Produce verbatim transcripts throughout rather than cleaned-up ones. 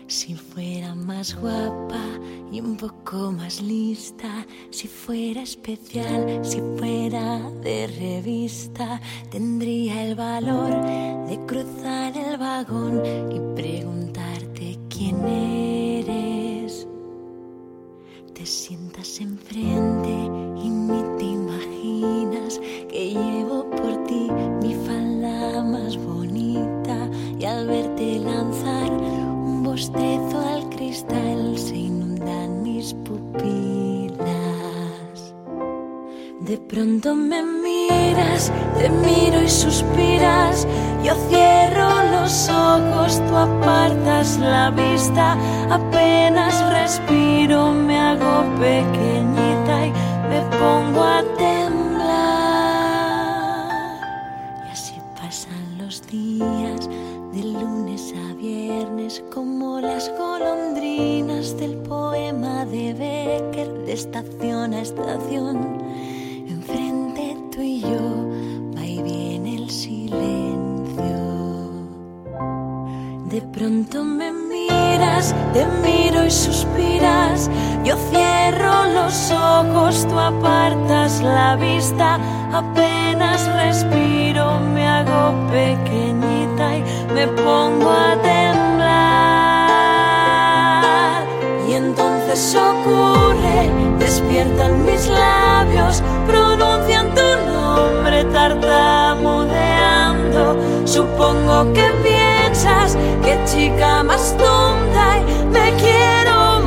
Si fuera más guapa y un poco más lista, si fuera especial, si fuera de revista, tendría el valor de cruzar el vagón y preguntarte quién eres. Te sientas enfrente y ni te imaginas que llevo por ti mi falda más bonita, y al verte lanzar un bostezo al cristal se inundan mis pupilas. De pronto me miras, te miro y suspiras, yo cierro los ojos, tú apartas la vista, apenas respiro, me hago pequeñita y me pongo a temblar. Y así pasan los días, de lunes a viernes, como las golondrinas del poema de Becker, de estación a estación. Enfrente tú y yo, va y viene el silencio. De pronto me miras, te miro y suspiras, yo cierro los ojos, tú apartas la vista, apenas respiro, me hago pequeñita y me pongo a temblar. Y entonces ocurre, despiertan mis labios, pronuncian tu nombre tartamudeando. Supongo que piensas, qué chica más tonta, y me quiero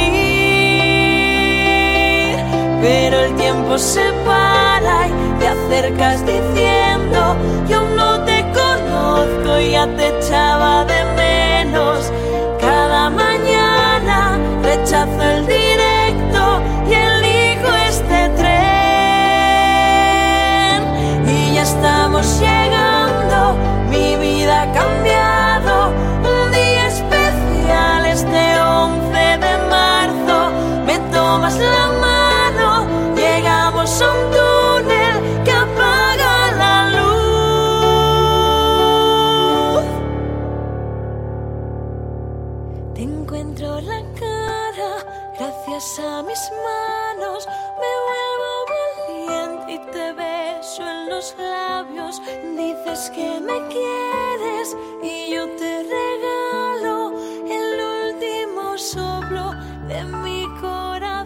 morir. Pero el tiempo se para y te acercas diciendo, yo no te conozco, ya te echaba de menos. Cada mañana rechazo el directo y elijo este tren. Y ya estamos llegando, mi vida ha cambiado. Un día especial, este once de marzo. Me tomas la mano, llegamos a un túnel que apaga la luz. Te encuentro la cara, gracias a mis manos me vuelvo valiente y te beso en los labios. Dices que me quieres y yo te regalo el último soplo de mi corazón.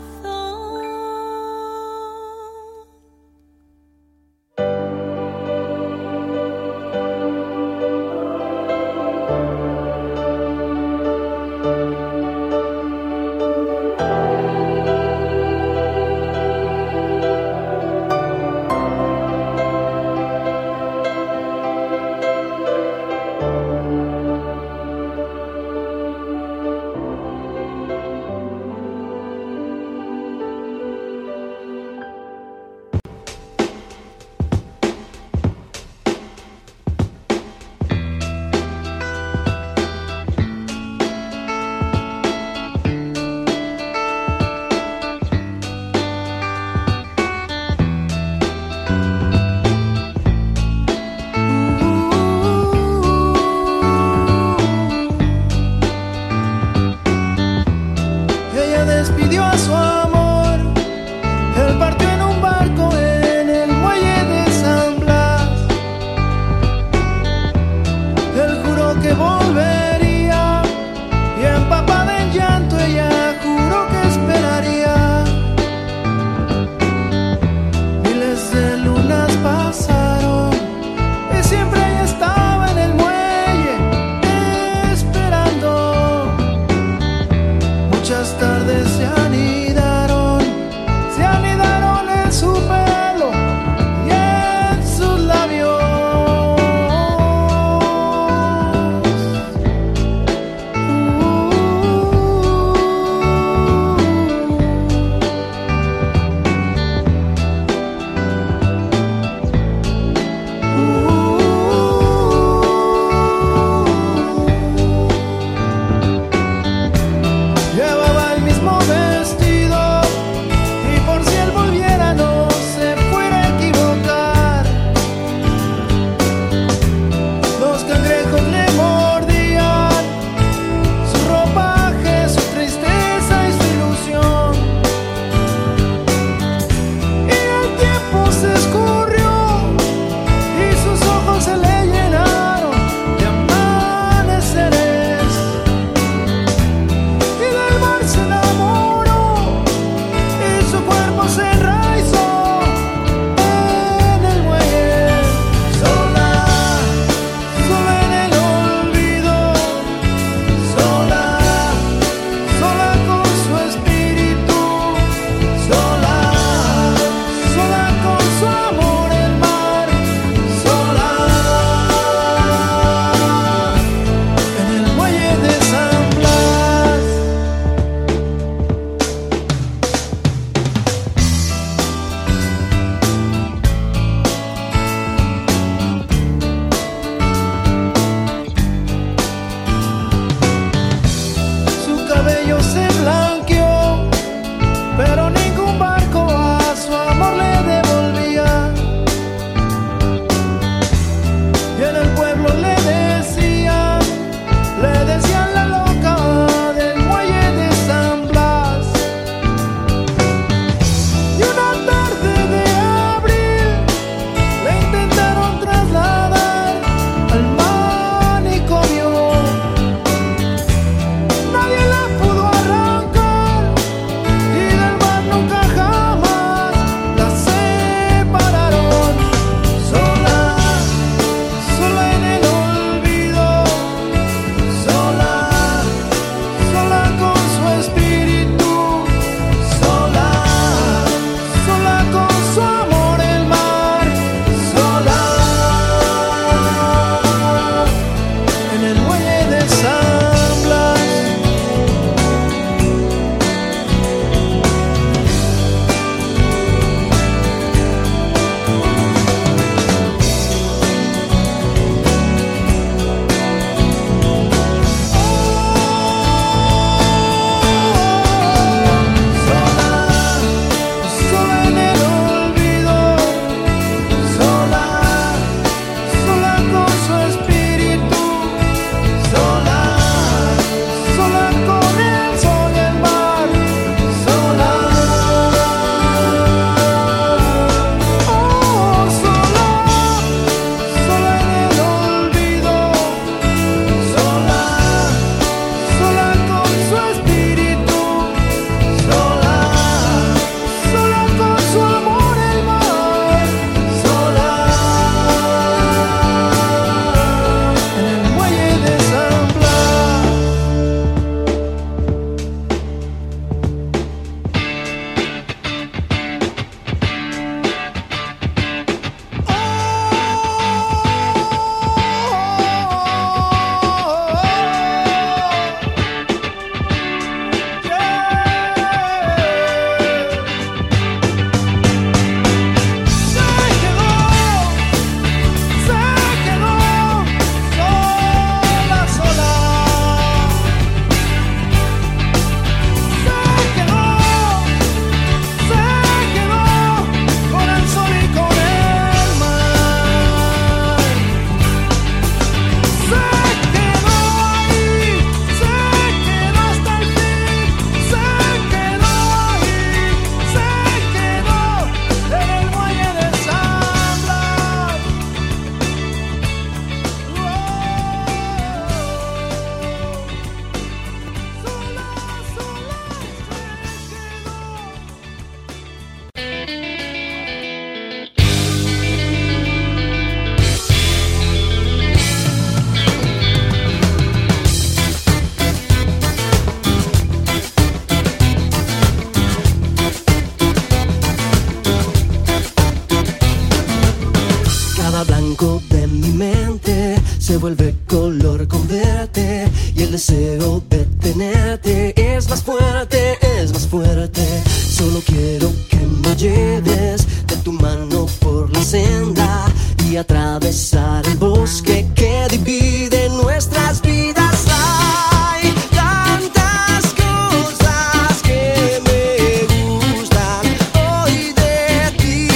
vuelve color con verte y el deseo de tenerte es más fuerte, es más fuerte. Solo quiero que me lleves de tu mano por la senda y atravesar el bosque que divide nuestras vidas. Hay tantas cosas que me gustan hoy de ti.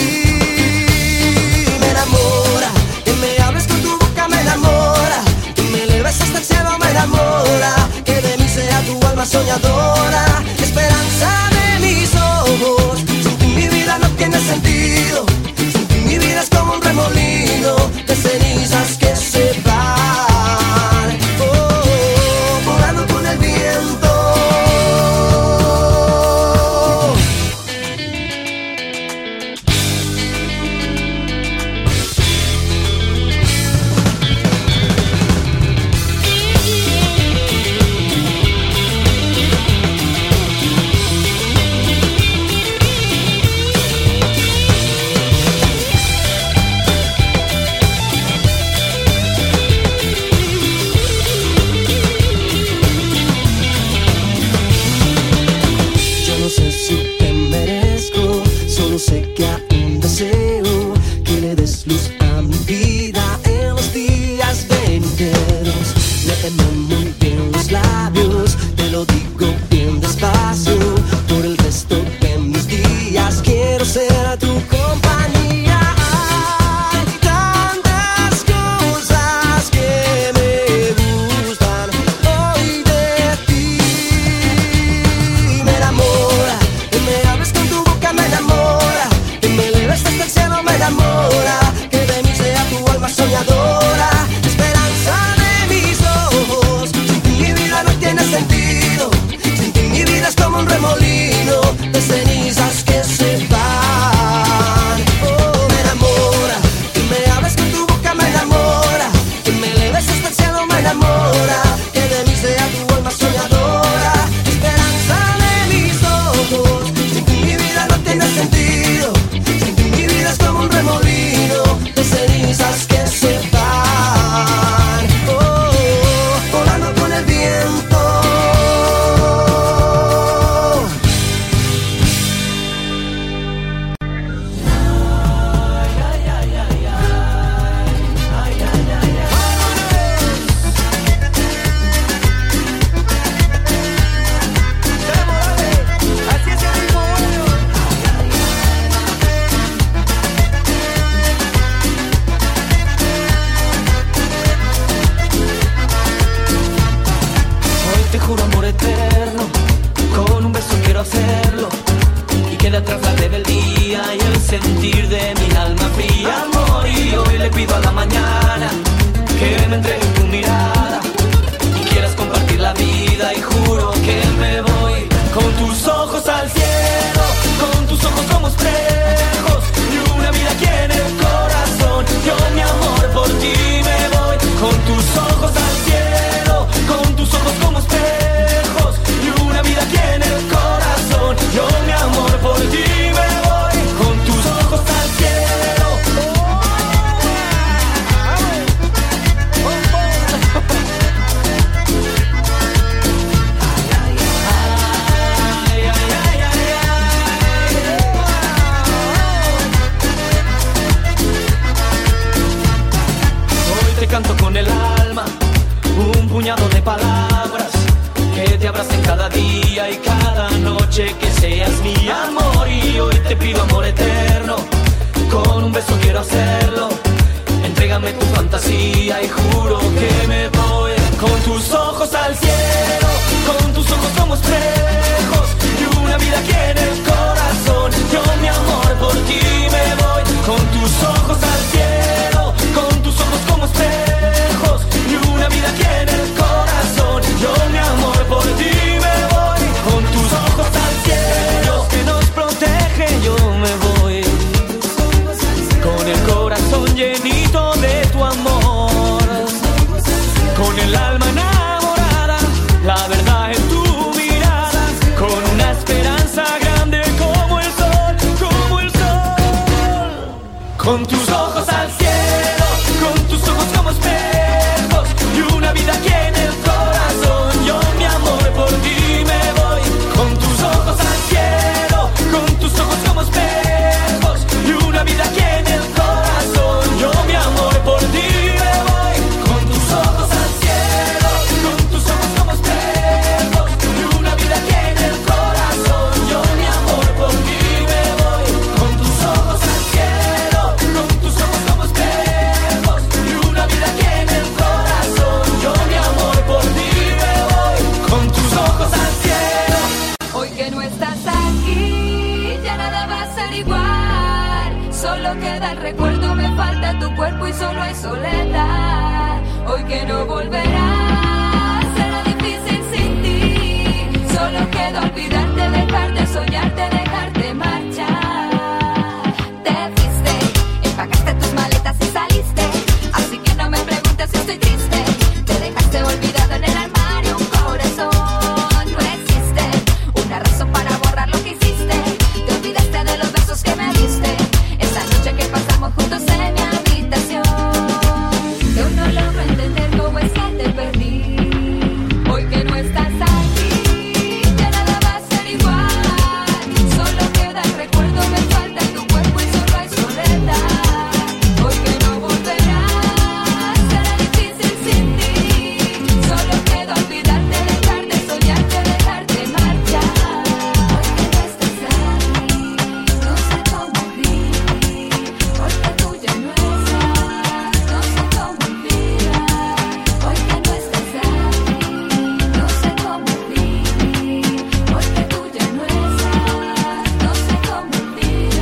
Me enamora que me hables con tu boca, me enamora que me eleves hasta el cielo, me enamora que de mí sea tu alma soñadora, esperanza de mis ojos. Sin ti mi vida no tiene sentido, sin ti mi vida es como un remolino de cenizas que se van, oh, volando con el viento. Sé que aún deseo que le des luz a mi vida en los días venideros. Léeme muy bien los labios, te lo digo bien despacio. Por el resto de mis días quiero ser tu compañía. Hay tantas cosas que me gustan hoy de ti. Me enamora que me hables con tu boca, me enamora hasta el cielo, me enamora que de mí sea tu alma soñadora, esperanza de mis ojos. Sin ti mi vida no tiene sentido, sin ti mi vida es como un remolino de cenizas que se van, oh, me enamora que me hables con tu boca, me enamora que me eleves hasta el cielo, me enamora que de mí sea tu alma soñadora, esperanza de mis ojos. Sin ti mi vida no tiene sentido, es como un remolino de cenizas que se van, oh, volando con el viento. Ay, ay, ay, ay, ay, ay, ay, ay, ay. Así es el ritmo bueno. Te juro amor eterno, con un beso quiero hacerlo y queda atrás la rebeldía y el sentir de mi alma fría. Amor, y hoy le pido a la mañana que me entregue tu mirada y quieras compartir la vida y juro que me voy con tus ojos al cielo, con tus ojos como espejos y una vida aquí en el corazón. Yo mi amor por ti me voy con tus ojos al cielo, con tus ojos como espejos y una vida aquí en el corazón. Yo mi amor por ti me voy con tus ojos al cielo. Hoy te canto con el alma un puñado de palabras que te abracen cada día y cada noche que seas mi amor. Y hoy te pido amor eterno, con un beso quiero hacerlo. Entrégame tu fantasía y juro que me voy con tus ojos al cielo, con tus ojos como espejos y una vida aquí en el corazón. Yo mi amor por ti me voy con tus ojos al cielo, con tus ojos como espejos y una vida aquí en el corazón. Yo mi amor por ti me voy con tus ojos al cielo. Dios que nos protege, yo me voy con el corazón llenito de tu amor, con el alma enamorada, la verdad en tu mirada, con una esperanza grande como el sol, como el sol. Con tus ojos al cielo, con tus ojos como espejos soledad. Hoy que no volverás, será difícil sin ti. Solo queda olvidarte, dejarte, soñarte, dejarte marchar. Te fuiste, empagaste tus maletas y saliste. Así que no me preguntes si estoy triste. Te dejaste olvidado en el armario un corazón. No existe una razón para borrar lo que hiciste. Te olvidaste de los besos que me diste. Esa noche que pasamos juntos en mi habitación. Yo no logro entender cómo es que te perdí. Hoy que no estás aquí, ya nada va a ser igual. Solo queda el recuerdo, me falta tu cuerpo y solo hay soledad. Hoy que no volverás, será difícil sin ti. Solo queda olvidarte, dejarte, soñarte, dejarte marchar. Hoy que no estás aquí, no sé cómo vivir. Porque tú ya no estás, no sé cómo vivir. Hoy que no estás aquí, no sé cómo vivir. Porque tú ya no estás, no sé cómo vivir.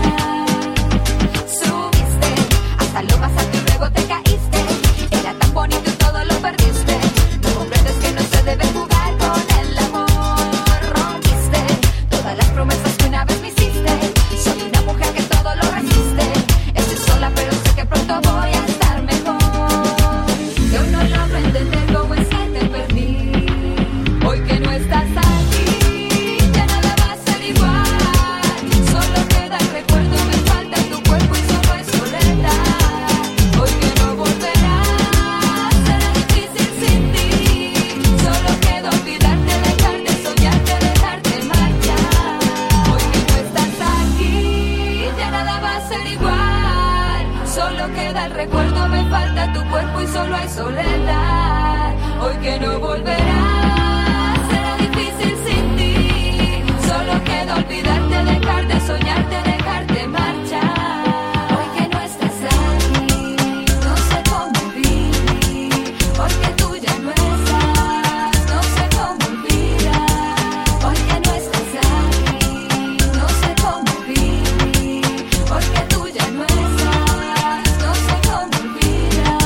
Subiste hasta lo más alto y luego te caíste. Era tan bonito y todo lo perdiste. No comprendes que no se debe jugar con el amor. Rompiste todas las promesas que una vez me hiciste. Soy una mujer que todo lo resiste. Estoy sola pero sé que pronto voy a estar mejor. Yo no logro entender cómo es que te perdí. Hoy que no estás aquí, ya nada va a ser igual. Solo queda el recuerdo, me falta tu cuerpo y solo hay soledad. Hoy que no volverás, será difícil sin ti. Solo queda olvidarte, dejarte, soñarte, dejarte marchar. Hoy que no estás aquí, ya nada va a ser igual. Solo queda el recuerdo, me falta tu cuerpo y solo hay soledad. Hoy que no volverás, será difícil sin ti. Solo queda olvidarte, dejarte, soñarte, dejarte marchar. Hoy que no estás aquí, no sé cómo vivir. Porque tú ya no estás, no sé cómo olvidar. Hoy que no estás aquí, no sé cómo vivir. Porque tú ya no estás, no sé cómo olvidar.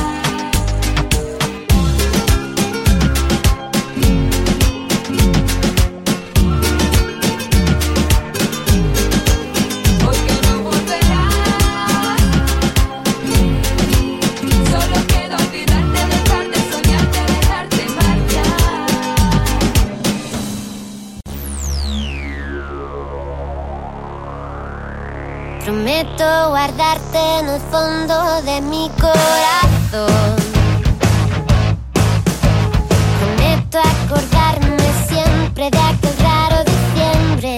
Hoy que no volverás, solo queda olvidarte, dejarte, soñarte, dejarte marchar. Prometo guardarte en el fondo de mi corazón. Prometo acordarme siempre de aquel raro diciembre.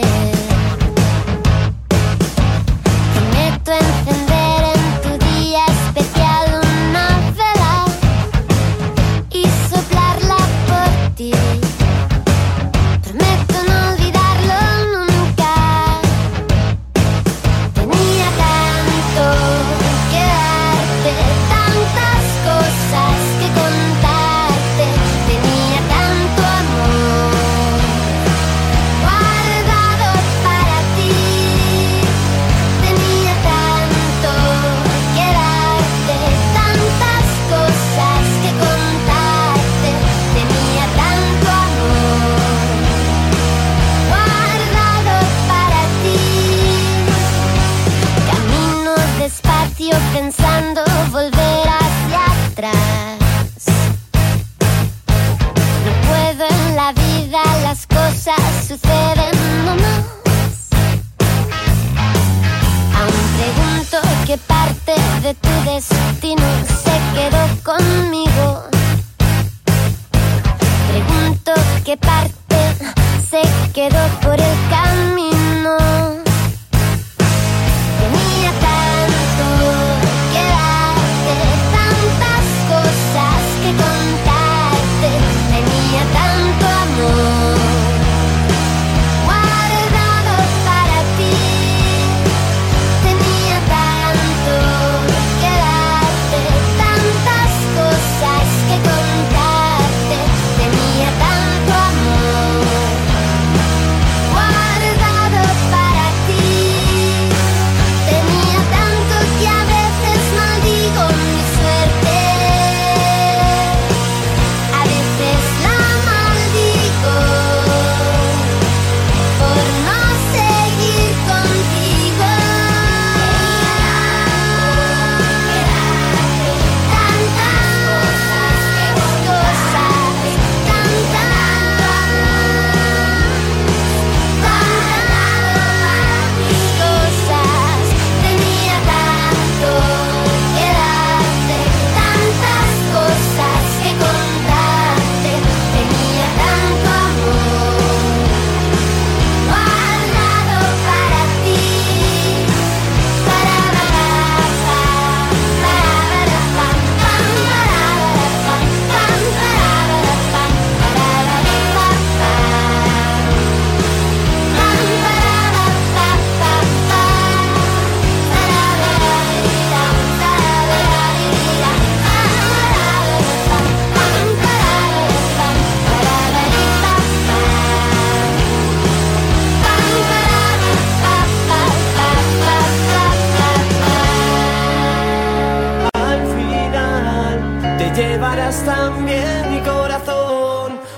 Prometo encender en tu día especial una vela y soplarla por ti. Prometo no olvidarlo nunca. Tenía tanto que darte, tantas cosas que contarte. Tenía tanto amor guardado para ti. Tenía tanto que darte, tantas cosas que contarte. Tenía tanto amor guardado para ti. Camino despacio pensando volver hacia atrás. No puedo en la vida, las cosas suceden nomás. Aún pregunto qué parte de tu destino se quedó conmigo. Pregunto qué parte se quedó por el camino. Tenía tanto que darte, tantas cosas que contarte. Tenía tanto amor guardado para ti. Tenía tanto que darte, tantas cosas que contarte. Tenía tanto amor guardado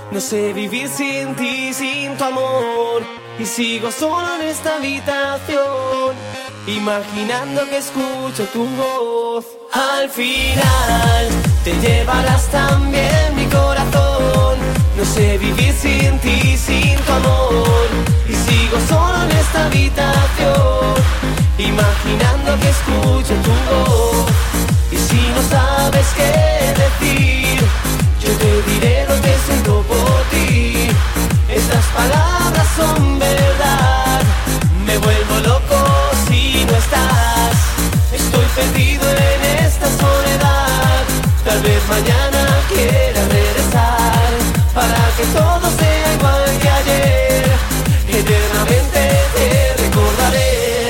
No sé vivir sin ti, sin tu amor. Y sigo solo en esta habitación, imaginando que escucho tu voz. Al final te llevarás también mi corazón. No sé vivir sin ti, sin tu amor. Y sigo solo en esta habitación, imaginando que escucho tu voz. Y si no sabes qué decir, yo te diré lo que siento por ti. Estas palabras son verdad. Me vuelvo loco si no estás. Estoy perdido en esta soledad. Tal vez mañana quiera regresar, para que todo sea igual que ayer. Eternamente te recordaré.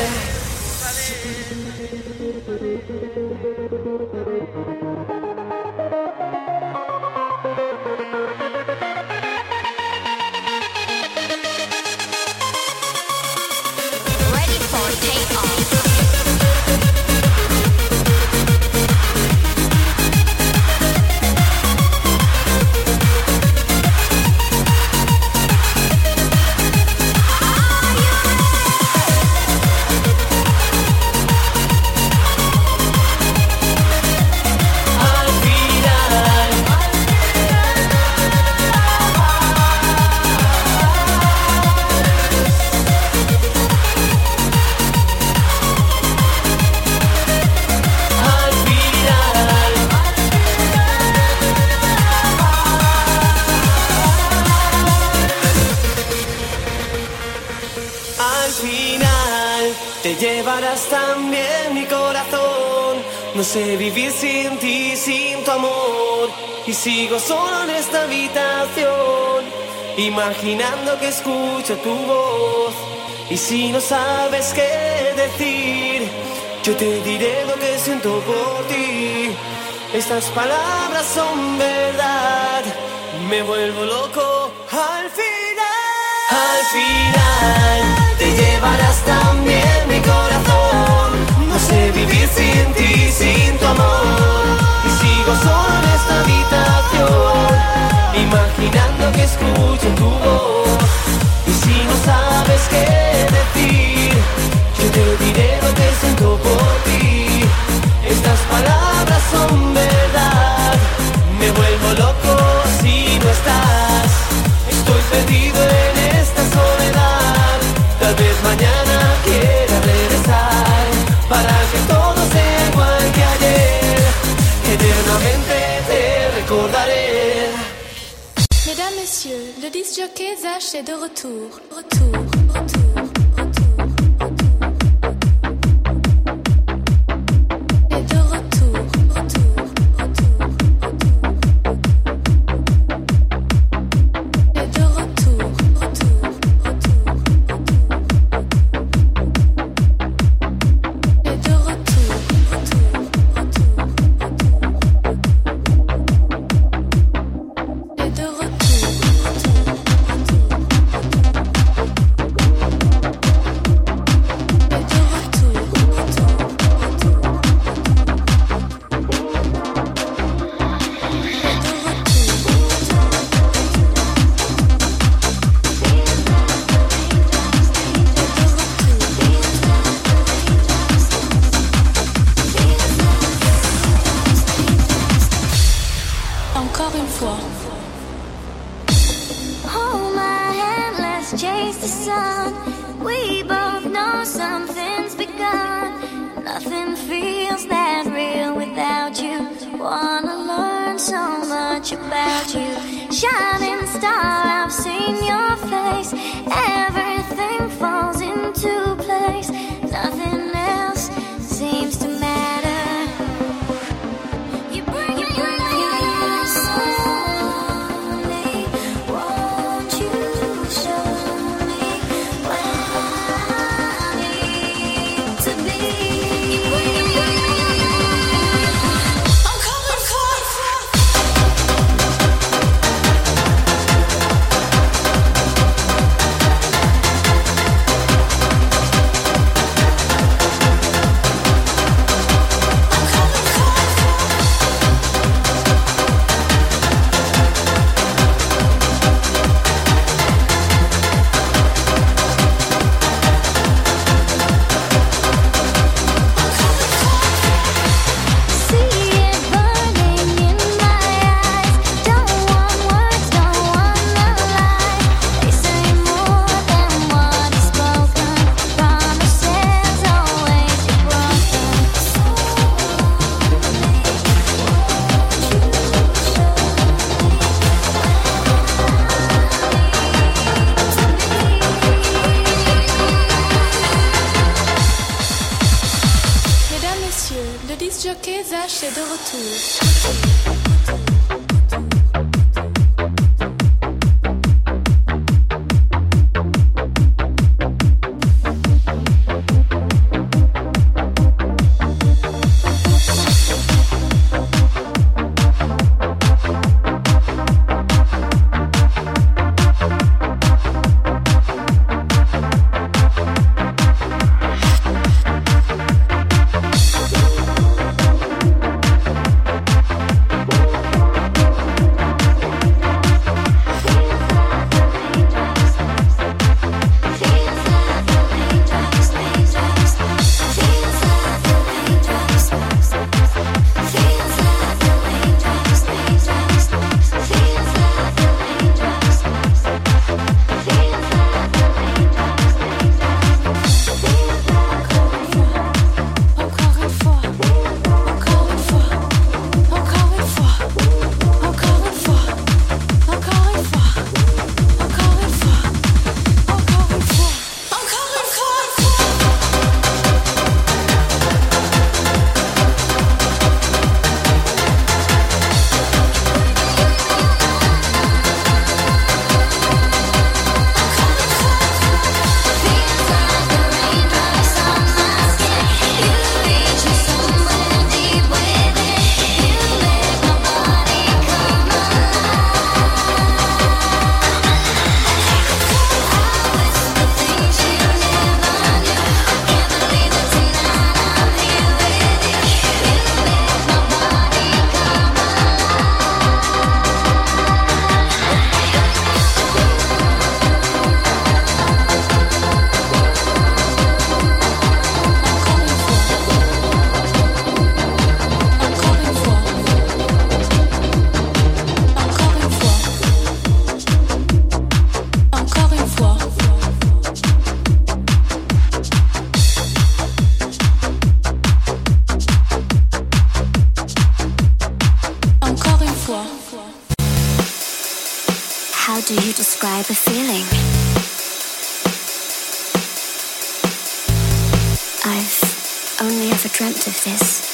También mi corazón. No sé vivir sin ti, sin tu amor. Y sigo solo en esta habitación, imaginando que escucho tu voz. Y si no sabes qué decir, yo te diré lo que siento por ti. Estas palabras son verdad. Me vuelvo loco al final. Al final te llevarás también mi corazón. No sé vivir sin ti, sin tu amor. Y sigo solo en esta habitación, imaginando que escucho tu voz. Y si no sabes qué decir, yo te diré lo que siento por ti. Estas palabras son verdad. Me vuelvo loco si no estás. Estoy perdido en esta soledad. Tal vez mañana quiera regresar, para que todo sea igual que ayer. Eternamente te recordaré. Mesdames, Messieurs, le disc jockey Zach est de retour. Retour, retour. est de retour. How do you describe a feeling? I've only ever dreamt of this.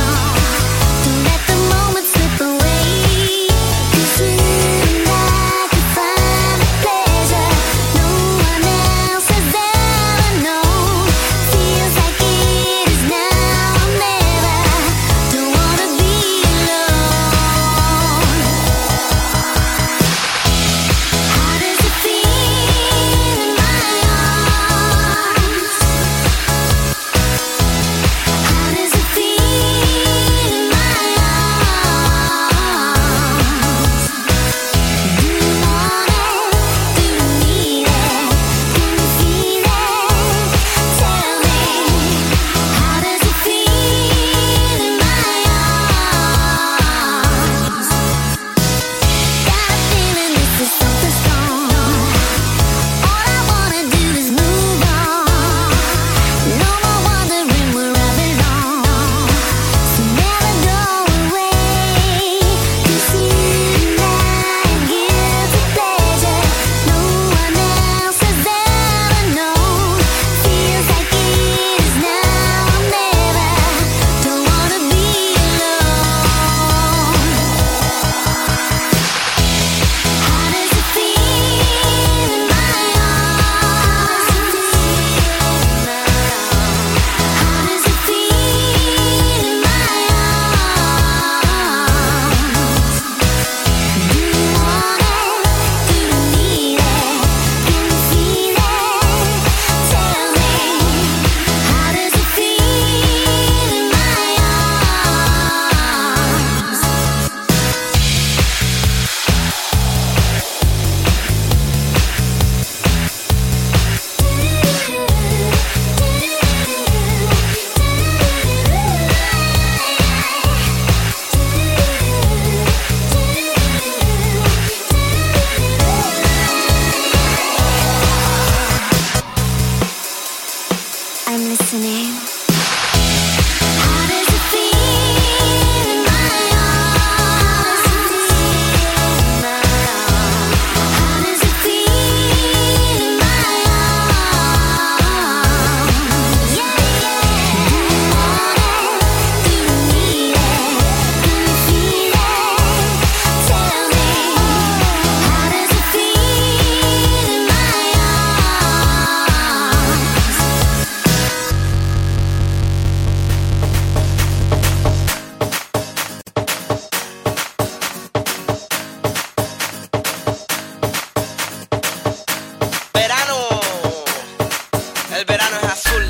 Don't let the moment slip away, 'cause you and I listening. How does it feel in my arms? How does it feel in my arms? Yeah, yeah. Do you want it? Do you need it? Do you feel it? Tell me. How does it feel in my Verano, el verano es azul.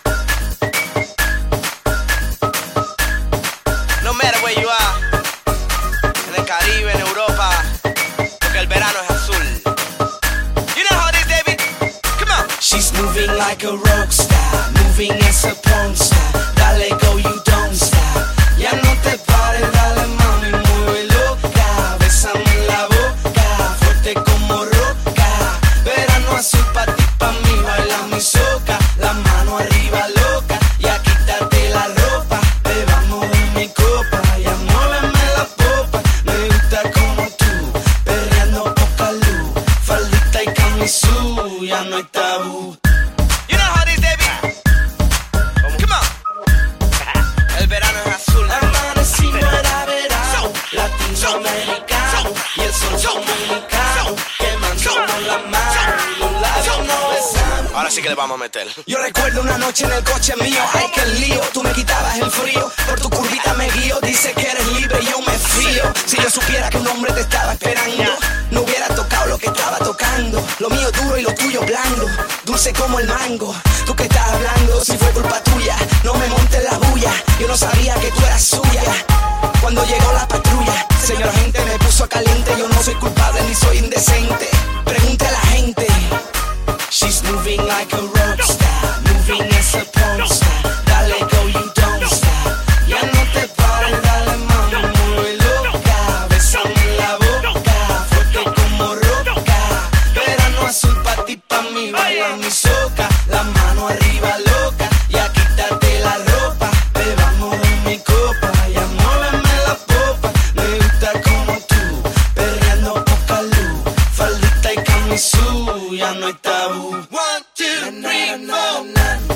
No matter where you are, en el Caribe, en Europa, porque el verano es azul. You know how it is, David? Come on. She's moving like a rock star, moving as a porn star. Dale go, you don't stop. Ya no te pares, dale mami, mueve loca. Bésame en la boca, fuerte como roca. Verano azul pa' ti, pa' mí, baila mi soca. La mano arriba loca, ya quítate la ropa. Bebamos de mi copa, ya muéveme la popa. Me gusta como tú, perreando poca luz. Faldita y camisú, ya no hay tabú. You know how it is, David? Come on. El verano es azul. Amanecimos era verano, latinoamericano, y el sol dominicano, quemándonos la mano, y los labios nos besamos. Ahora sí que le vamos a meter. Yo recuerdo una noche en el coche mío, ay que lío, tú me quitabas el frío, por tu curvita me guío, dice que eres libre y yo me fío. Si yo supiera que un hombre te estaba esperando, no hubiera tocado lo que estaba tocando. Lo mío duro y lo tuyo blando, dulce como el mango. Tú que estás hablando, si fue culpa tuya, no me montes la bulla. Yo no sabía que tú eras suya. Cuando llegó la patrulla, señor agente me puso caliente. Yo no soy culpable ni soy indecente. Pregunte a la gente. She's moving like a rock star, moving as a porn star. Dale go, you don't stop. Ya no te pares, dale mami, mueve loca. Bésame en la boca, fuerte como roca. Verano azul pa' ti, pa' mí, baila mi soca. La mano arriba loca, ya quítate la ropa. Bebamos de mi copa, ya muéveme la popa. Me gusta como tú, perreando poca luz. Faldita y camisú, ya no hay tabú. One, two, three, four.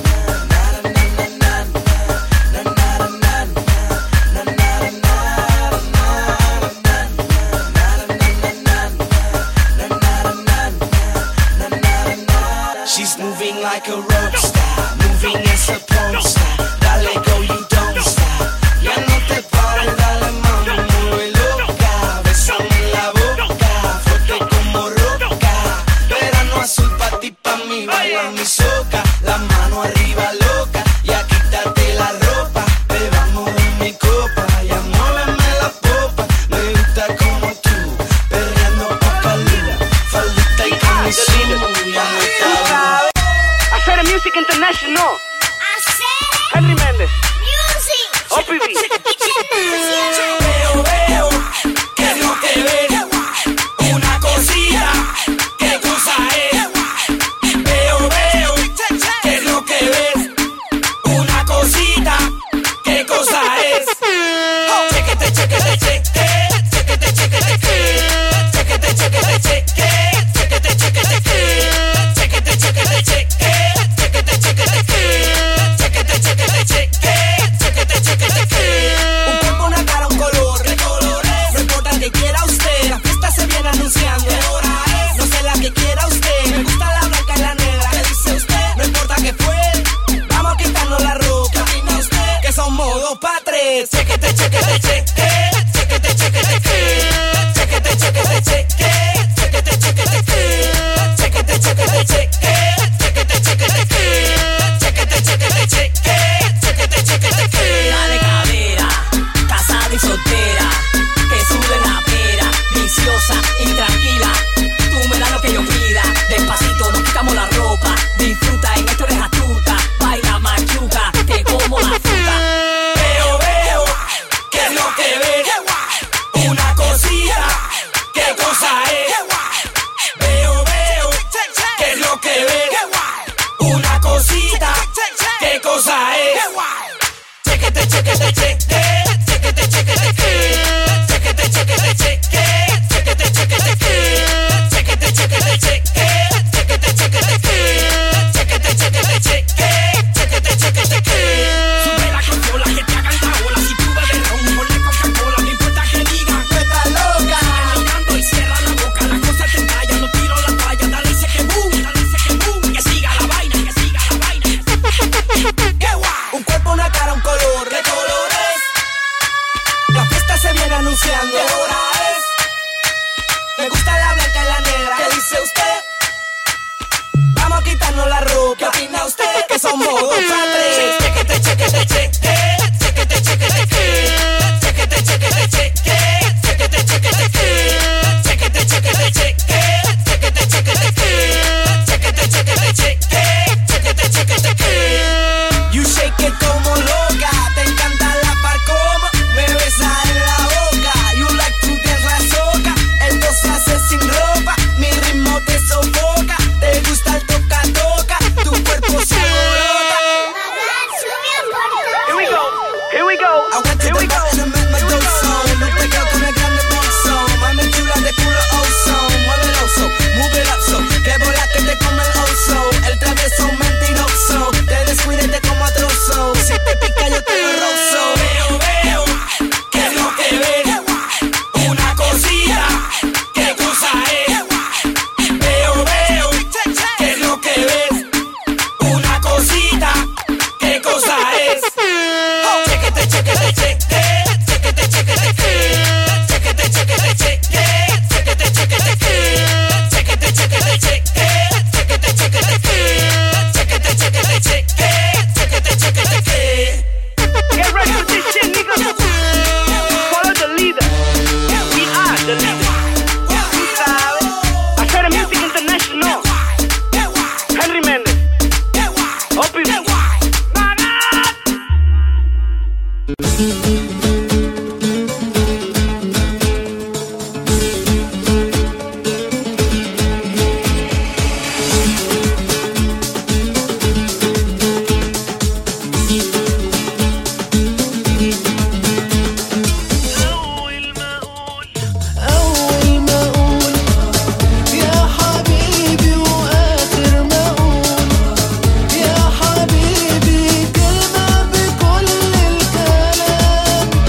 She's moving like a rock star, moving as a porn star. Dale go, you don't stop. Ya no te pares, dale mami, mueve loca. Bésame en la boca, fuerte como roca. Verano azul pa' ti, pa' mí, baila mi soca. La mano arriba loca, ya quítate la ropa. Bebamos de mi copa, ya muéveme la popa. Me gusta como tú, perreando poca luz. Faldita y camisú, ya no está. Hacer Music International. Hacer Henry Méndez. music. O P B. Veo, veo, que no te ves. Una cosita, ¿qué cosa es? Veo, veo, que no te ves. Una cosita, ¿qué cosa es? Chequete, chequete, chequete, chequete, chequete, chequete, chequete, chequete, chequete, chequete, chequete, chequete, chequete, chequete. Un cuerpo, una cara, un color. No importa que quiera usted, la fiesta se viene anunciando. No sé la que quiera usted, me gusta la blanca y la negra. ¿Qué dice usted? No importa que fue, vamos a quitarnos la ropa. Que somos dos pa' tres. Chequete, chequete, chequete, chequete, chequete, chequete, chequete, chequete, chequete, chequete, chequete, chequete, chequete, chequete, chequete, chequete, chequete, chequete, chequete, chequete. Dale cadera, casada y soltera, que sube la pera, viciosa y tranquila. Tú me das lo que yo pida, despacito nos quitamos la ropa. Disfruta, en esto eres astuta, baila machuca, te como la fruta. Veo, veo, que no te ves. يا حبيبي كلمة بكل الكلام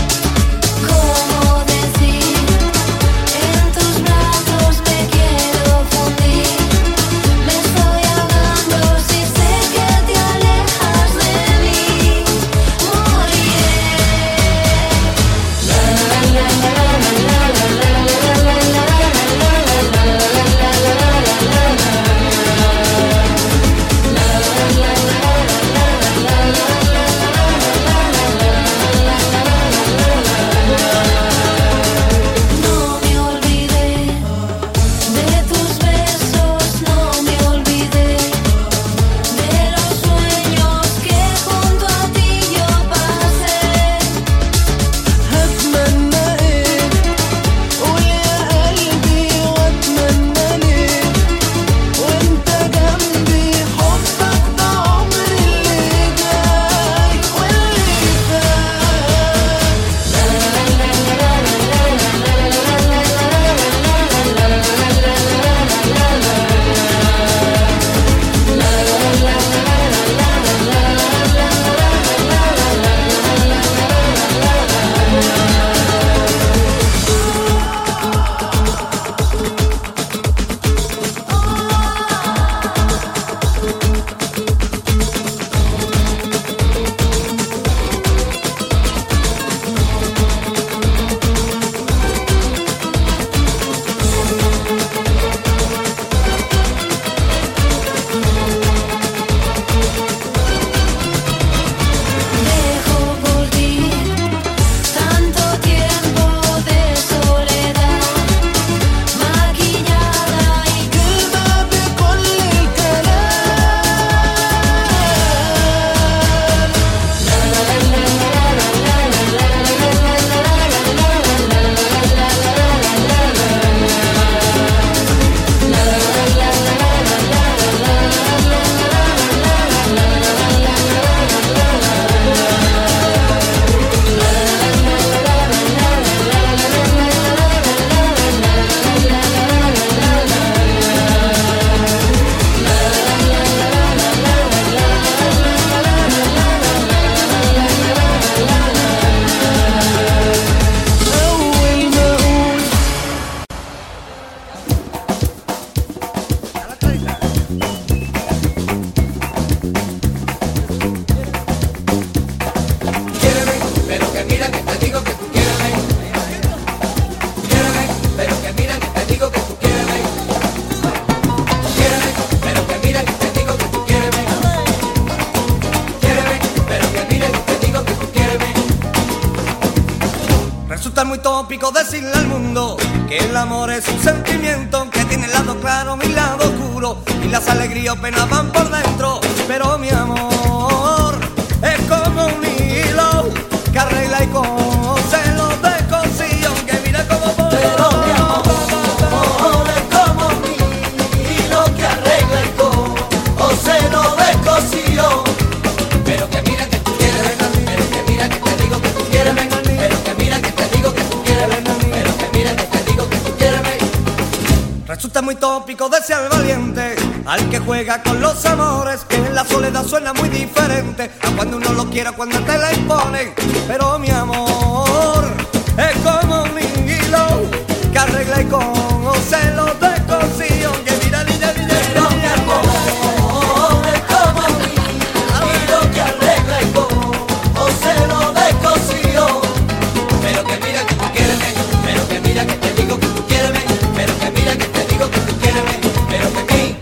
Resulta muy tópico decirle al mundo que el amor es un sentimiento que tiene el lado claro y el lado oscuro, y las alegrías o penas van por dentro. Pero mi amor es como un hilo que arregla y cose los descosidos, que mira como por. Pero mi amor es como un hilo que arregla y cose los descosidos. Pero que mira que tú quieres, pero que mira que te digo que tú quieres, pero que mira que te digo que tú quieres, pero que mira que te digo que tú quieres. Resulta muy tópico desear valiente al que juega con los amores, que en la soledad suena muy diferente a cuando uno lo quiere, cuando te la imponen. Pero mi amor es como un hilo que arregla y conoce los descosidos, que mira, mira, mira, pero mi amor es como un hilo que arregla y conoce los descosidos. Pero que mira que tú quieres, pero que mira que te digo que tú quieres, pero que mira que te digo que tú quieres, pero que mí.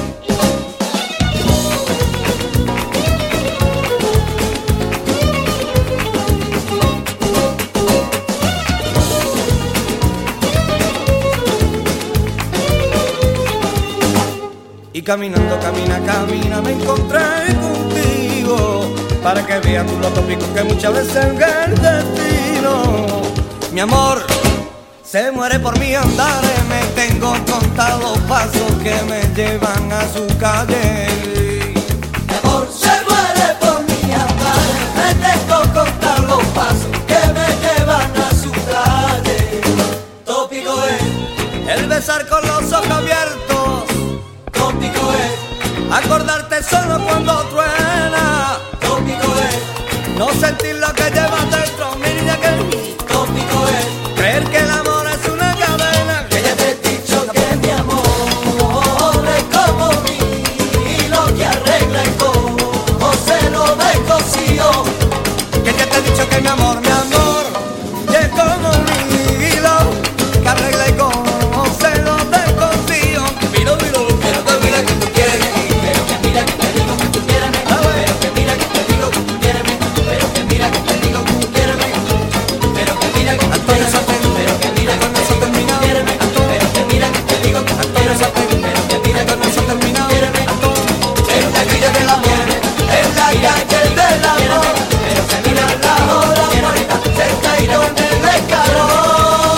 Y caminando, camina, camina, me encontré contigo, para que veas tú lo tópico que muchas veces es el destino. Mi amor se muere por mi andar, me tengo contados pasos que me llevan a su calle. Mi amor se muere por mi andar, me tengo contar los pasos que me llevan a su calle. Tópico es el besar con los ojos abiertos, tópico es acordarte solo cuando truena, tópico es no sentir lo que llevas dentro, mi niña, que tópico es creer que el amor es una cadena. que ya te he dicho que mi amor es como mi hilo que arregla y cose los descosidos. Que ya te he dicho que mi amor, mi amor es como un hilo que arregla y conoce los descosidos. Miro, miro, Pero que mira que tú quieres, pero que mira que te digo que tú quieres, pero que mira que te digo que tú quieres, pero que mira que te digo que tú quieres, pero que mira que tú Antonio quieres, Sotelo, pero que mira que con te eso digo que tú terminado. quieres, pero que mira que te digo que tú quieres, pero que mira que con eso terminado. en la calle del amor, en la calle del amor, pero que mira la hora bonita, sentadito en el escalón.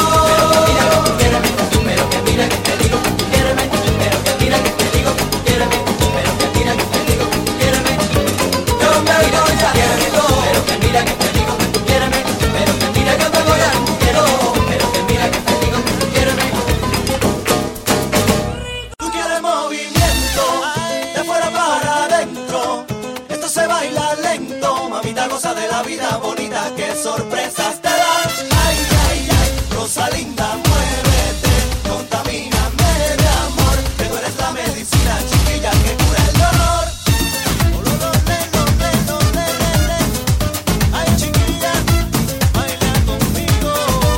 Pero que mira que te digo que tú quieres, pero que mira que te digo que tú quieres, pero que mira que te digo que tú quieres. Yo me voy a pero que mira que te digo que tú quieres, pero que mira que me voy a quiero, pero que mira que te digo que tú quieres. Tú quieres movimiento, de fuera para adentro. Esto se baila lento, mamita goza de la vida bonita, qué sorpresas te dan. Ay, ay, ay, Rosalinda, muévete, contamíname de amor, que tú eres la medicina chiquilla que cura el dolor. Ay, chiquilla, baila conmigo.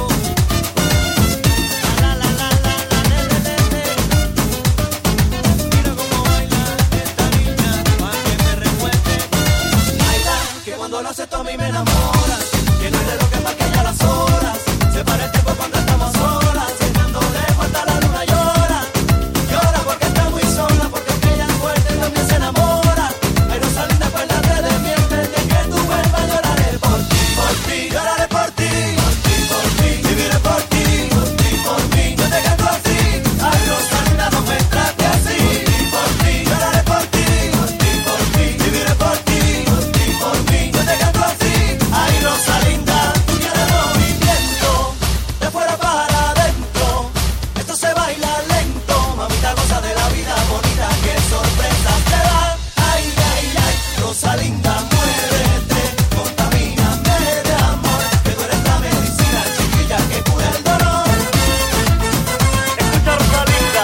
La, la, la, la, la, la, la, la, la. Mira cómo baila esta niña, pa' que me recuerde. Baila, que cuando lo haces tú a mí me enamoras, que no hay reloj que marque ya las horas. Se para el tiempo cuando estamos solas, y cuando le falta la luna llora. Llora porque está muy sola, porque aunque ella es fuerte también se enamora. Ay, Rosalinda, acuérdate de mí, antes de que tú vuelvas, lloraré por ti, por ti, lloraré por ti, por ti, por ti, viviré por ti, por ti, por mí, yo te canto así. Ay, Rosalinda, no me trate así, por ti, lloraré por ti, por ti, por ti, viviré por ti, por ti, por mí, yo te canto así. Ay, Rosalinda, tú quieres movimiento, de fuera para adentro. Esto se baila lento, mamita goza de la vida bonita, qué sorpresas te dan. Ay, ay, ay, Rosalinda, muévete, contamíname de amor, que tú eres la medicina chiquilla que cura el dolor. Escucha, Rosalinda,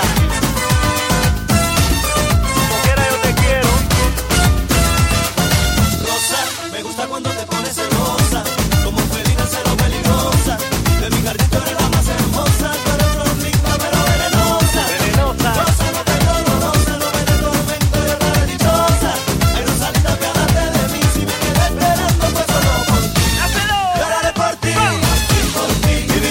como quiera yo te quiero. Rosa, me gusta cuando te pones celosa, como felina cero peligrosa. De mi jardín tú eres la más hermosa, tú eres flor linda pero venenosa. Venenosa. Rosa, no te dolorosa, no me des tormento, yo estaré dichosa. Ay, Rosalita, apiádate de mí, si me quedé esperando pues solo por ti. Lloraré por ti, por ti, por ti,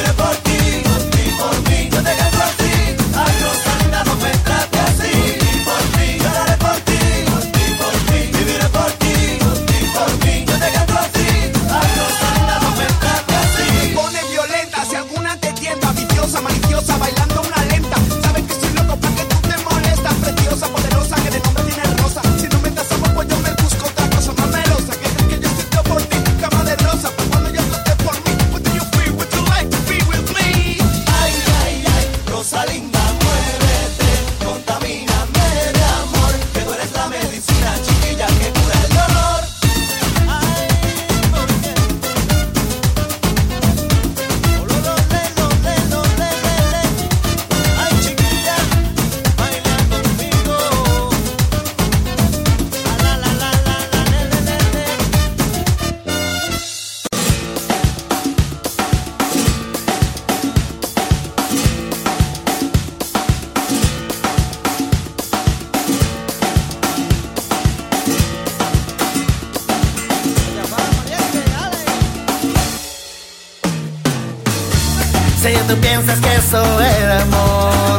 Si tú piensas que eso era amor,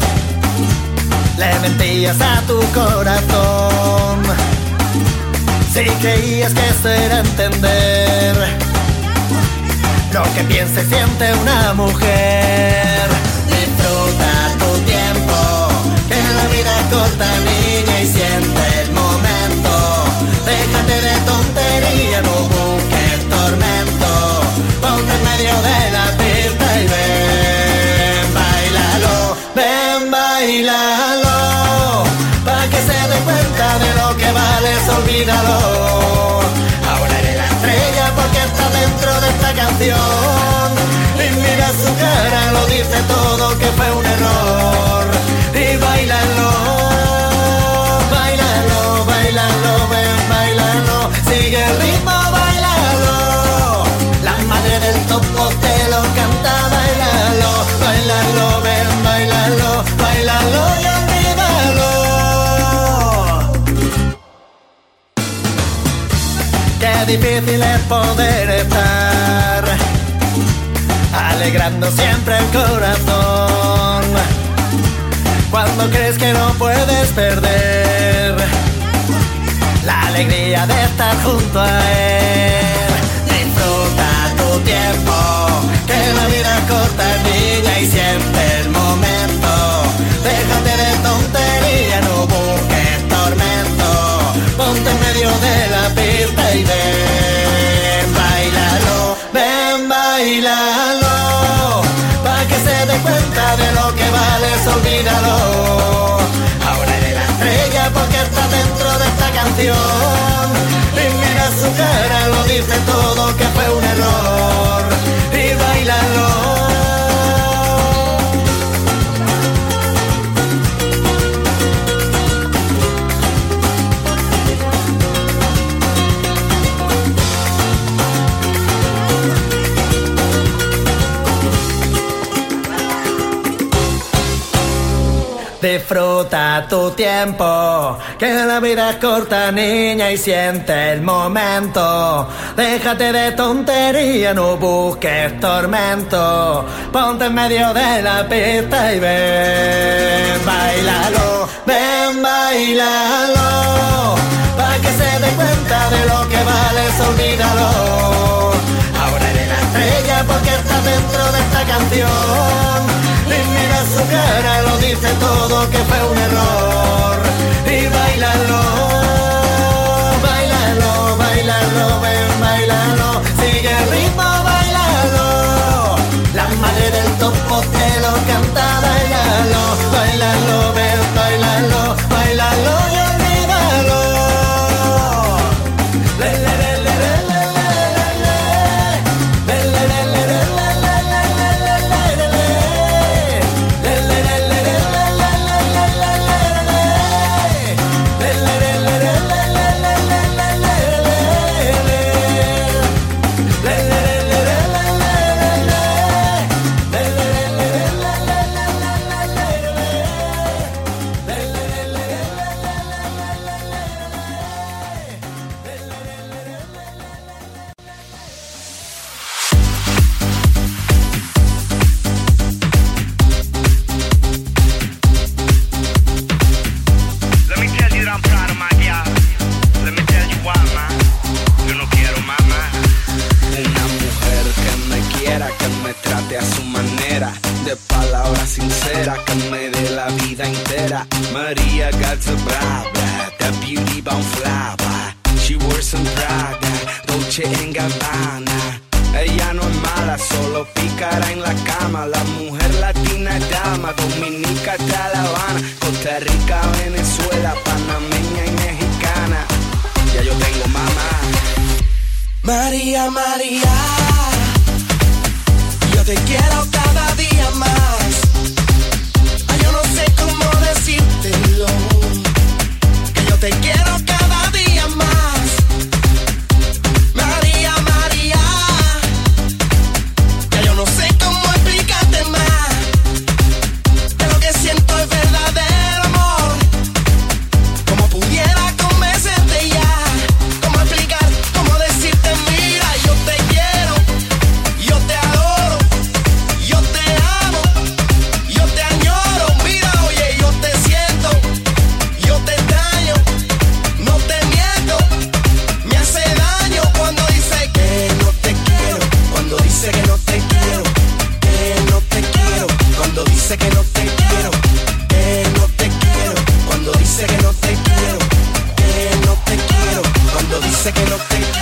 le mentías a tu corazón. Si creías que eso era entender lo que piensa y siente una mujer. Disfruta tu tiempo, que la vida es corta, niña, y siente el momento. Déjate de tontería, no busques tormento. Ponte en medio de la pista y ven, bailalo, ven, bailalo, pa' que se dé cuenta de lo que vales, olvídalo. Ahora eres la estrella porque estás dentro de esta canción. Y mira su cara, lo dice todo que fue un error. Y bailalo, bailalo, bailalo, ven, bailalo. Sigue el ritmo, bailalo. La madre del topo te lo canta, bailalo, bailalo, ven, bailalo, bailalo y olvídalo. Qué difícil es poder estar alegrando siempre el corazón cuando crees que no puedes perder la alegría de estar junto a él. Disfruta tu tiempo, que la vida es corta, niña, y siente el momento. Déjate de tontería, no busques tormento. Ponte en medio de la pista y ven, bailalo, ven, bailalo, pa' que se dé cuenta de lo que vales, olvídalo. Ahora eres la estrella porque estás dentro de esta canción. Y mira su cara, lo dice todo que fue un error. Y bailalo. Disfruta tu tiempo, que la vida es corta, niña, y siente el momento. Déjate de tontería, no busques tormento. Ponte en medio de la pista y ven, bailalo, ven, bailalo, pa' que se dé cuenta de lo que vales, olvídalo. Ahora eres la estrella porque estás dentro de esta canción. Y mira su cara, lo dice todo que fue un error. Y bailalo, bailalo, bailalo, ven, bailalo. Sigue el ritmo, bailalo. La madre del topo te lo canta, bailalo, bailalo, ven, bailalo, bailalo y olvídalo. Le, le, le, le, le, le, le, le, le, le, le, le, le, le. Maria got the bra bra, that beauty bomb fly by. She wears some Prada, Dolce and Gabbana. Ella no es mala, solo pícara en la cama. La mujer latina es dama, dominica hasta La Habana, Costa Rica, Venezuela, panameña y mexicana. Ya yo tengo mamá. María, María, yo te quiero cada día más. Ay, yo no sé cómo decírtelo, que yo te quiero cada día más. María, María, ya yo no sé cómo explicarte más, que lo que siento es verdadero amor. Como pudiera convencerte ya, cómo explicar, cómo decirte, mira, yo te quiero, yo te adoro, yo te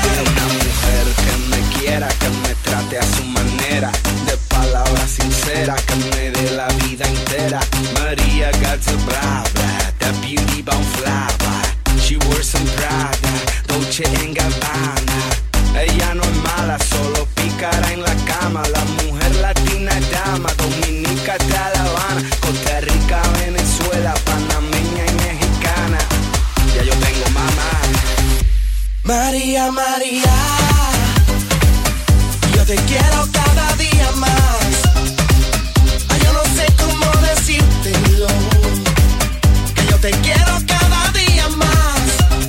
Una mujer que me quiera, que me trate a su manera, de palabras sinceras, que me dé la vida entera. Maria got a bra bra, that beauty bound fly by. She wears some Prada, Dolce and Gabbana. Ella no es mala, solo pícara en la cama. La mujer latina es dama, dominica de La Habana, Costa Rica, Venezuela, panameña y mexicana. Ya yo tengo mamá. María, María, yo te quiero cada día más. Ay, yo no sé cómo decírtelo, que yo te quiero cada día más.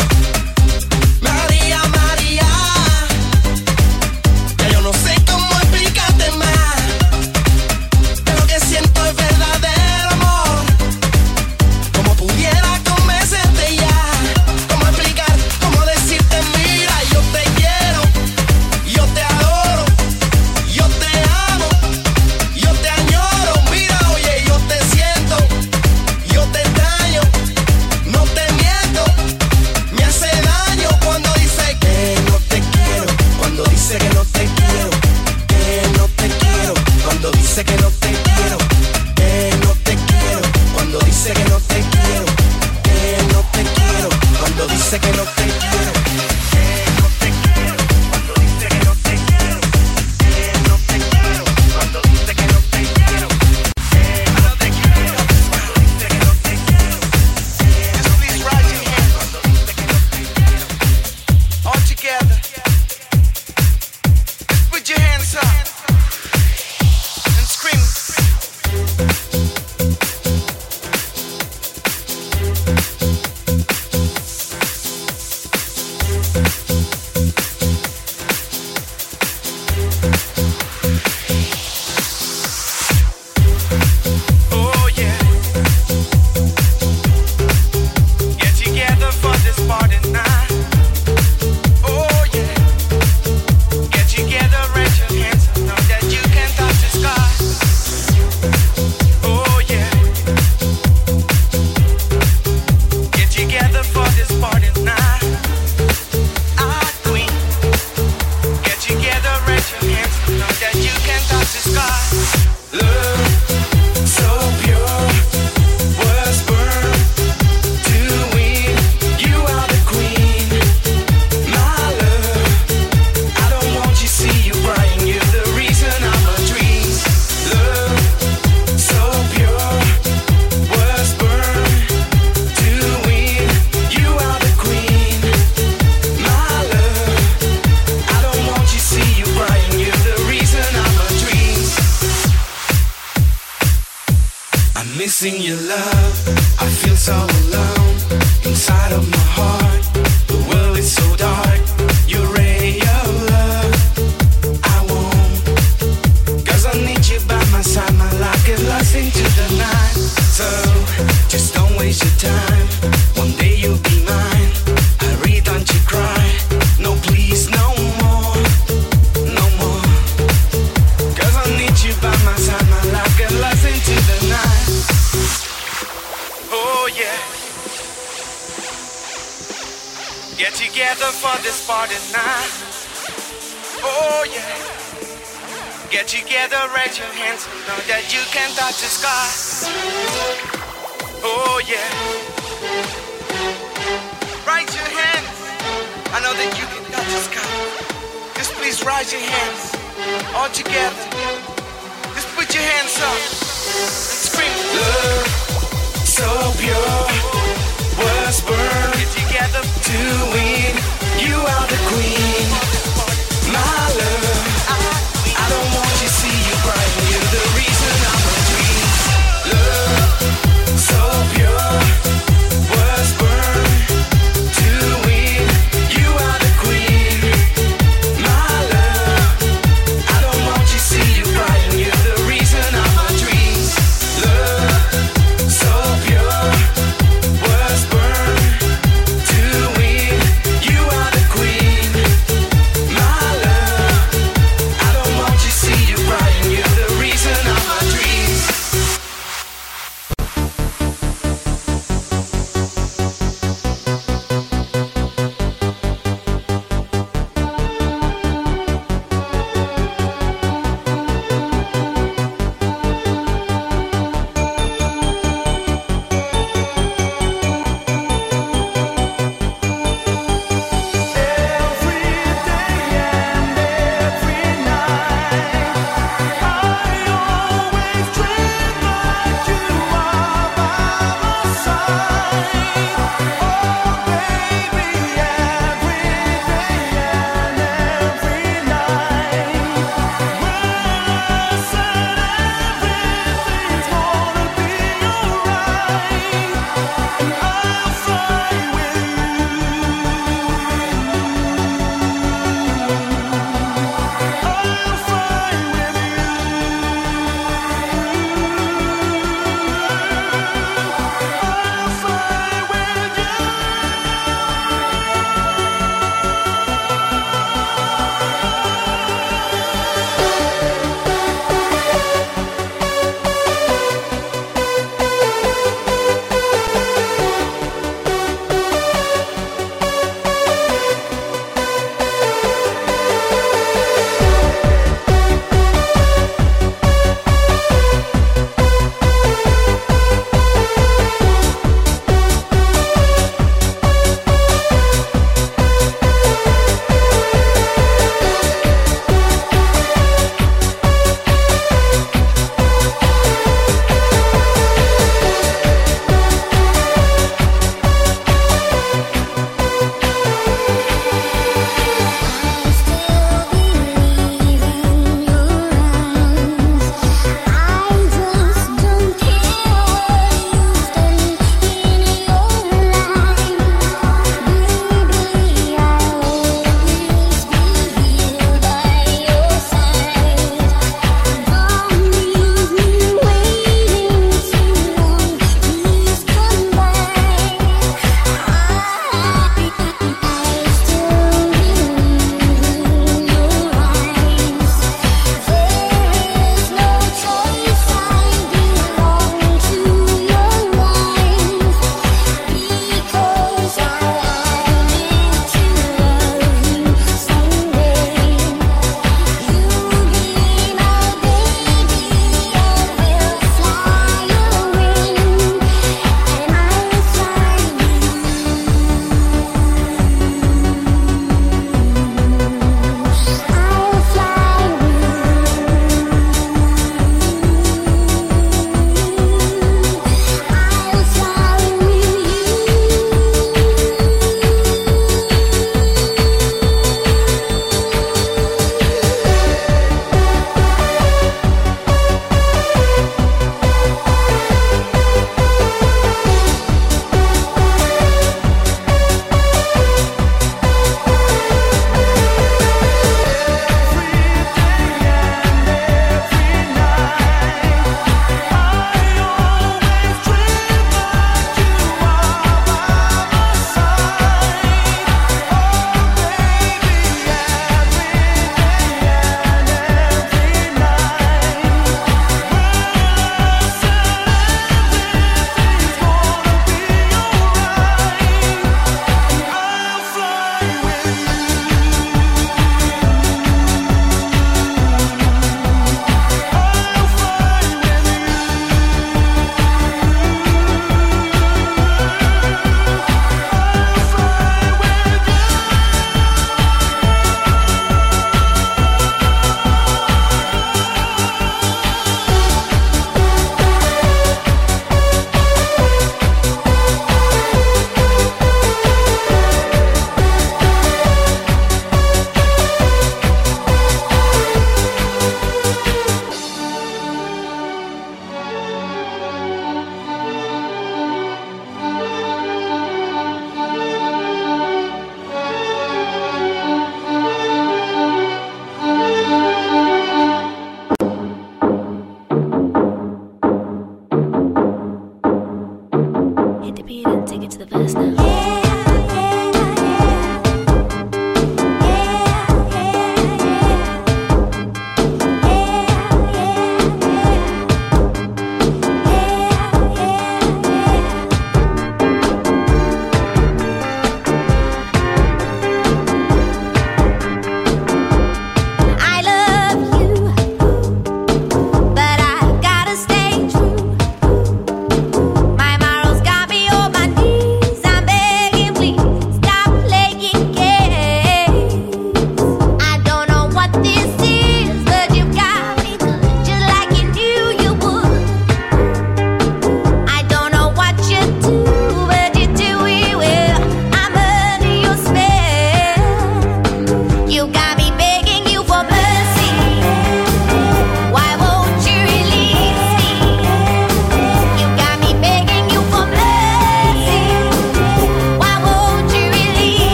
María, María, ya yo no sé cómo explicarte más, pero lo que siento es verdadero amor. Como pudiera convencerte ya, cómo explicar, cómo decirte, mira, yo te quiero, yo te adoro, yo te amo, yo te añoro. Mira, oye, yo te siento, yo te extraño, no te miento, me hace daño cuando dice que no te quiero, cuando dice que no te quiero, que no te quiero, cuando dice que no te quiero, que no te quiero, cuando dice que no te quiero, que no te quiero, cuando dice que no te quiero, que no te quiero, cuando dice que no te quiero, que no te quiero, cuando dice que no te quiero, que no te quiero, cuando dice que no te quiero. Just please raise your hands Cuando dice que no te quiero. all together. Just put your hands up and scream. Oh yeah. Get together for this party night. Oh yeah. Get together, raise your hands. I know that you can touch the sky. Oh yeah. Get together for this party night. Ah, queen. Get together, raise your hands. I know that you can touch the sky. Love so pure was burned to win. You are the queen, my love. I don't want you to see you crying. You're the reason I'm a dream. Love so pure was burned to win. You are the queen, my love. I don't want you to see you crying. You're the reason I'm a dream. I'm missing your love. I feel so alone inside of my heart. The world is so dark. Your ray of love, I won't. Cause I need you by my side. My life get lost into the night. So just don't waste your time. One day you'll be mine. I read, don't you cry. No, please, no more. No more. Cause I need you by my side. My life get lost into the night. Oh yeah. Get together for this party night. Oh yeah. Get together, raise your hands. I know that you can touch the sky. Oh yeah. Raise your hands. I know that you can touch the sky. Just please raise your hands all together. Just put your hands up and scream. Love so pure was burned Get together. to win. You are the queen, my love. I don't want you to see you crying. You're the reason I'm a dream. Love so pure was burned to win. You are the queen, my love. I don't want you to see you crying. You're the reason I'm a dream. Love so pure was burned to win. You are the queen,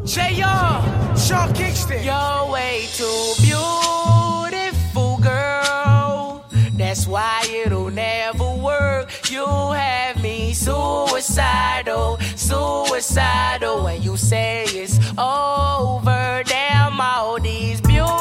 J R, Sean Kingston. You're way too beautiful, girl. That's why it'll never work. You have me suicidal, suicidal. When you say it's over, damn all these beautiful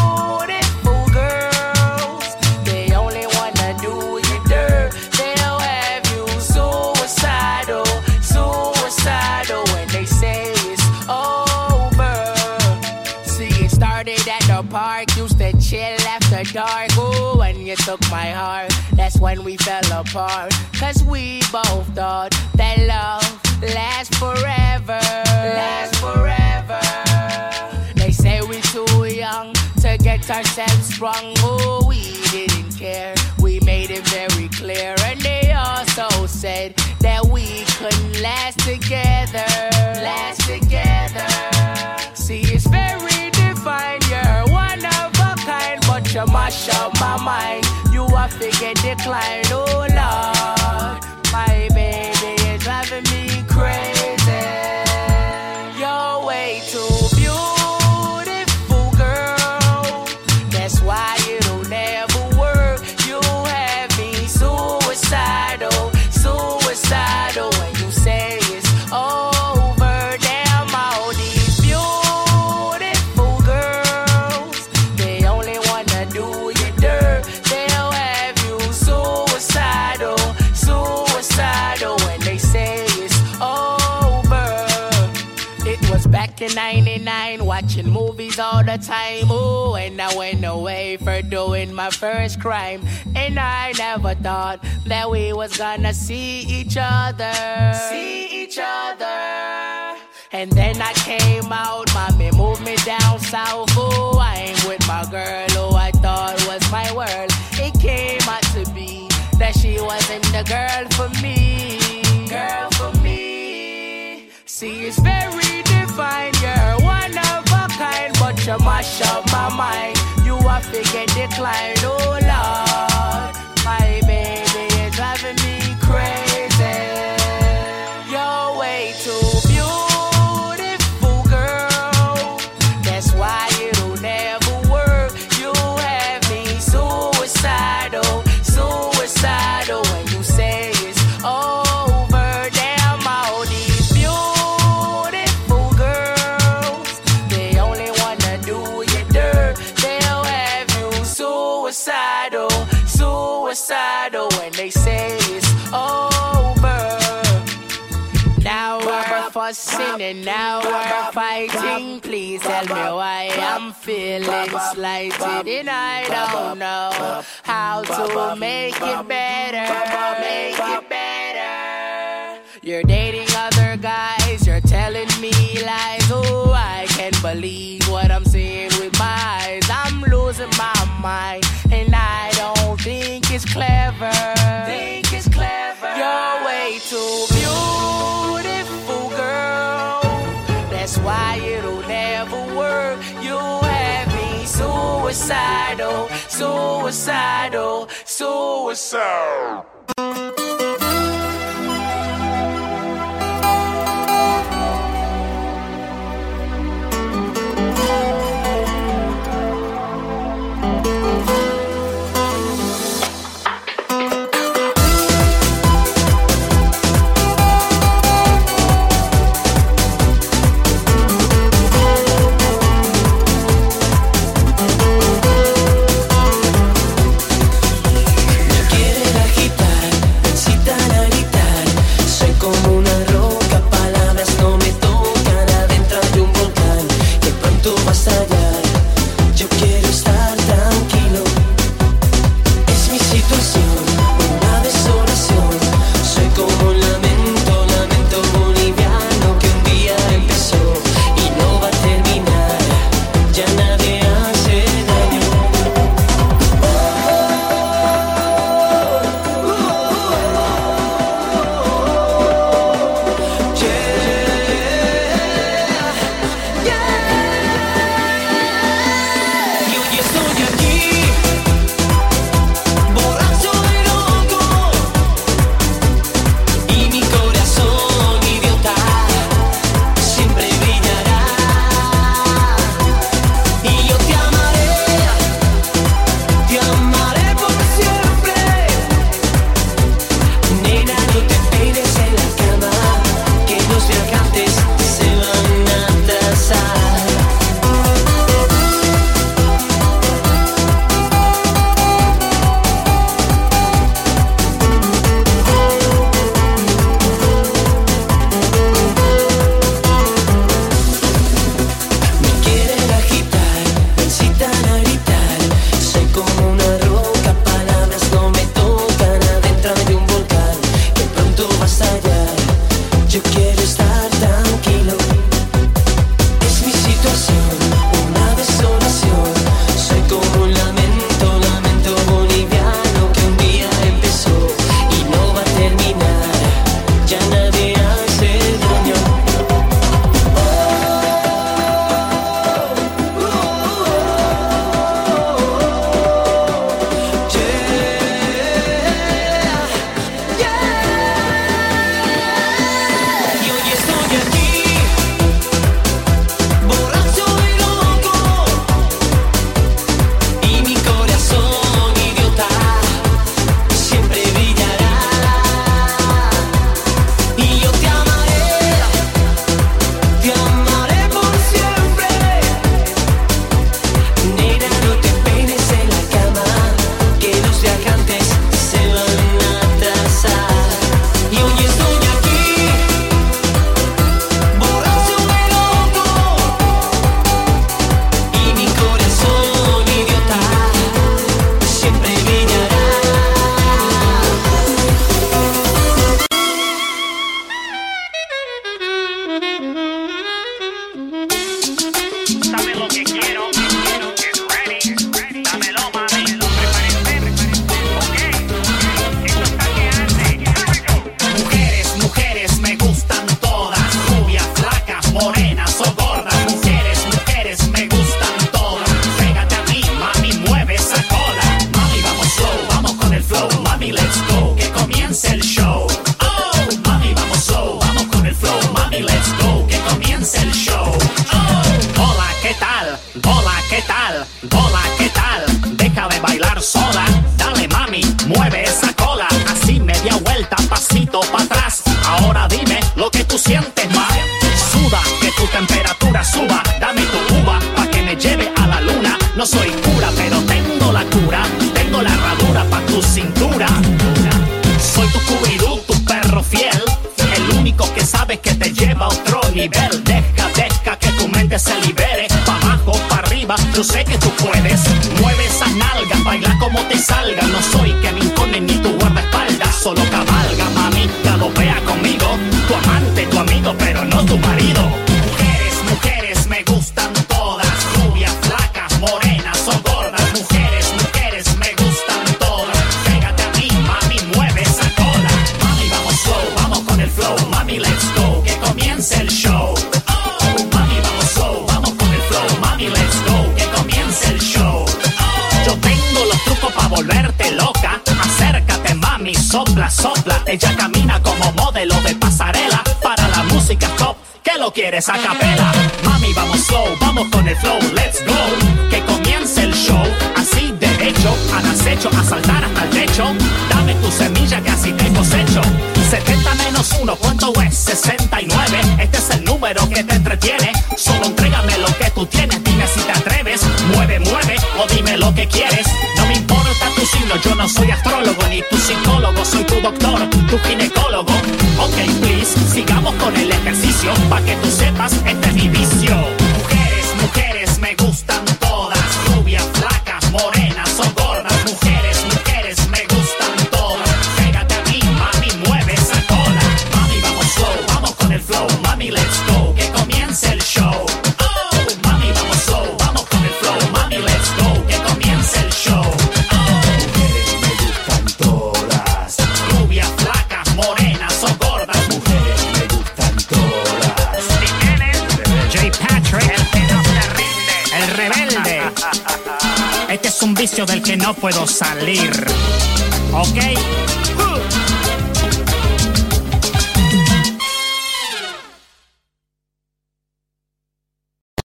girls, they only wanna do you dirt. They'll have you suicidal, suicidal. When they say it's over. See, it started at the park, used to chill after dark. Ooh, when you took my heart, that's when we fell apart. Cause we both thought that love lasts forever, lasts forever. They say we too young to get ourselves sprung. Oh, we didn't care, we made it very clear. And they also said that we couldn't last together, last together. See, it's very divine, you're one of a kind, but you mash up my mind. You are figure decline, oh Lord. My baby is driving me crazy. You're way too beautiful, girl. That's why it'll never work. You have me suicidal, suicidal. When you say it's over, damn all these beautiful girls, they only wanna do you dirt. They'll have you suicidal, suicidal. When they say it's over. It was back in ninety-nine, watching movies all the time. Ooh, and I went away for doing my first crime. And I never thought that we was gonna see each other, see each other. And then I came out, mommy moved me down south. Oh, I ain't with my girl who I thought was my world. It came out to be that she wasn't the girl for me, girl for me. See, it's very divine, you're one of a kind, but you mash up my mind. You are figure decline, oh Lord. My baby is driving me crazy. You're way too beautiful, girl. That's why it'll never work. You have me suicidal, suicidal. When you say it's over, damn all these beautiful girls, they only wanna do you dirt. They'll have you suicidal, suicidal. When they say it's over. Now we're fussing and now we're fighting. Please tell me why I'm feeling slighted, and I don't know how to make it better, make it better. You're dating other guys, you're telling me lies. Oh, I can't believe what I'm seeing with my eyes. I'm losing my mind, and I don't think it's clever. Think it's clever. You're way too beautiful, girl. That's why it'll never work. You have me suicidal, suicidal, suicidal. Me quieren agitar nivel. Deja, deja que tu mente se libere. Pa' abajo, pa' arriba, yo sé que tú puedes. Mueve esas nalgas, baila como te salga. No soy Kevin Conner ni tu guardaespaldas. Solo cabalga, mami, galopea conmigo. Tu amante, tu amigo, pero no tu marido. Mujeres, mujeres, me gustan todas. Rubias, flacas, morenas o gordas. Mujeres, mujeres, me gustan todas. Pégate a mí, mami, mueve esa cola. Mami, vamos slow, vamos con el flow. Mami, let's go, que comience el show. Oh, mami, vamos slow, vamos con el flow. Mami, let's go, que comience el show. Oh, yo tengo los trucos pa' volverte loca. Acércate, mami, sopla, sopla. Ella camina como modelo de pasarela. Para la música top, que lo quieres a capela. Mami, vamos slow, vamos con el flow, let's go. Que comience el show, así derecho, al acecho, a saltar hasta el techo. Dame tu semilla que así te cosecho. setenta menos uno, ¿cuánto es? sesenta y nueve. Este es el número que te entretiene. Solo entrégame lo que tú tienes, dime si te atreves. Mueve, mueve, o dime lo que quieres. No me importa tu signo, yo no soy astrólogo ni tu psicólogo. Soy tu doctor, tu ginecólogo. Ok, please, sigamos con el ejercicio. Pa' que tú sepas, este es mi vicio. Mujeres, mujeres, me gustan todas. Rubias, flacas, morenas o gordas. Mujeres, mujeres, me gustan todas. Pégate a mí, mami, mueve esa cola. Mami, vamos slow, vamos con el flow. Mami, let's go, que comience el show. Oh, mami, vamos slow, vamos con el flow. Mami, let's go, que comience el show. Oh, mujeres, me gustan todas. Rubias, flacas, morenas o gordas. Mujeres, me gustan todas. J. Patrick, el que no se rinde, el rebelde. Este es un vicio del que no puedo salir, ¿ok?